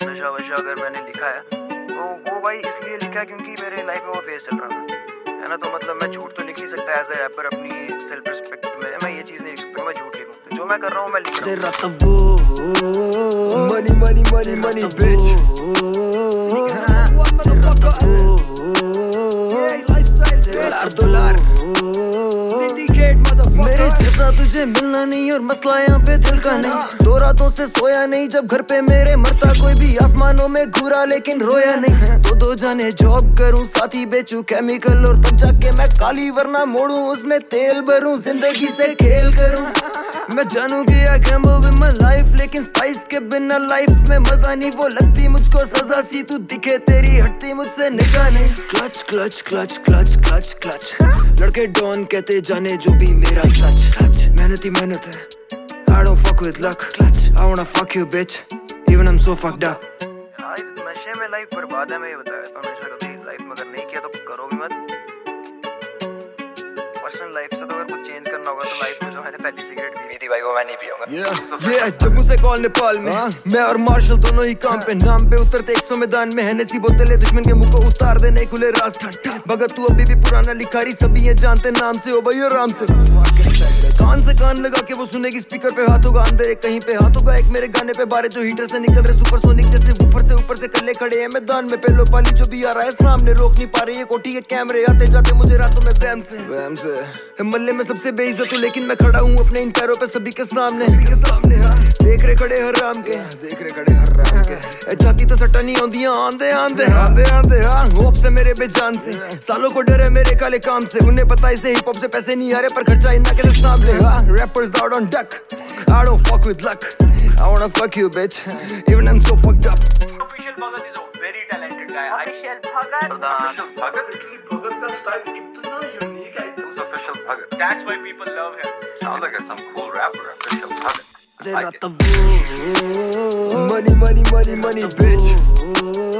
नशा वशा अगर मैंने लिखा है तो वो भाई इसलिए लिखा है क्योंकि मेरे लाइफ में वो फेज चल रहा था, है ना। तो मतलब मैं झूठ तो लिख नहीं सकता एज ए रैपर अपनी सेल्फ रिस्पेक्ट में, मैं ये चीज़ नहीं लिख सकता, मैं झूठ लिखूँ। तो जो मैं कर रहा हूँ मैं लिख रहा हूँ। मनी मनी मनी मनी मेरे जैसा तुझे मिलना नहीं और मसला यहाँ पे दिल का नहीं। 2 रातों से सोया नहीं जब घर पे मेरे मरता कोई भी आसमानों में घूरा लेकिन रोया नहीं। 2 जाने जॉब करूँ साथ ही बेचूं केमिकल और तब जाके मैं काली वरना मोड़ूं उसमें तेल भरूं जिंदगी से खेल करूं। मैं जानू कि I gamble with my life लेकिन स्पाइस के बिना लाइफ में मजा नहीं। वो लगती मुझको सजा सी तू दिखे तेरी हटती मुझसे निगाह नहीं। Clutch clutch clutch clutch clutch clutch लड़के डॉन कहते जाने जो भी मेरा सच। मेहनत ही मेहनत है I don't fuck with luck I wanna fuck you bitch even I'm so fucked up। आज नशे में लाइफ बर्बाद है, मैं ये बताया था। नशा कभी लाइफ में अगर नहीं किया तो करो भी मत। पर्सनल लाइफ से तो अगर कुछ चेंज करना होगा तो लाइफ में जो मैंने पहली सिगरेट पी थी भाई वो मैं नहीं पियूंगा। जम्मू से कॉल नेपाल में मैं और मार्शल दोनों ही काम पे। नाम पे उतरते 100 मैदान में हैनेसी बोतलें दुश्मन के मुंह को उतार देने खुले रास्ते। मगर तू अभी भी पुराना लिखारी सभी ये जानते नाम से ओ भाई आराम से। कान से कान लगा के वो सुनेगी स्पीकर पे हाथ होगा अंदर एक कहीं पे हाथ होगा एक मेरे गाने पे बारे जो हीटर से निकल रहे सुपरसोनिक जैसे वूफर से ऊपर से कल्ले खड़े हैं मैदान में। पहलो पाली जो भी आ रहा है सामने रोक नहीं पा रही है कोठी के कैमरे आते जाते मुझे रातों में वहम से। मल्ले में सबसे बेइज्जत हूं लेकिन मैं खड़ा हूं अपने इन पैरों पे सभी के सामने देख रहे खड़े हराम के जाकी तो सट्टा नहीं आंदियां आंदे होप से मेरे बेजान से सालों को डर है मेरे काले काम से। उन्हें पता इसे हिप हॉप से पैसे नहीं आ रहे पर खर्चा इन्ना के सामने। Rappers out on duck I don't fuck with luck I wanna fuck you bitch even I'm so fucked up। Official Bhagat is a very talented guy। Official Bhagat भगत का स्टाइल इतना यूनिक है। Who's Official Bhagat? That's why people love him। Sounds like some cool rapper, Official Bhagat। Money money money money bitch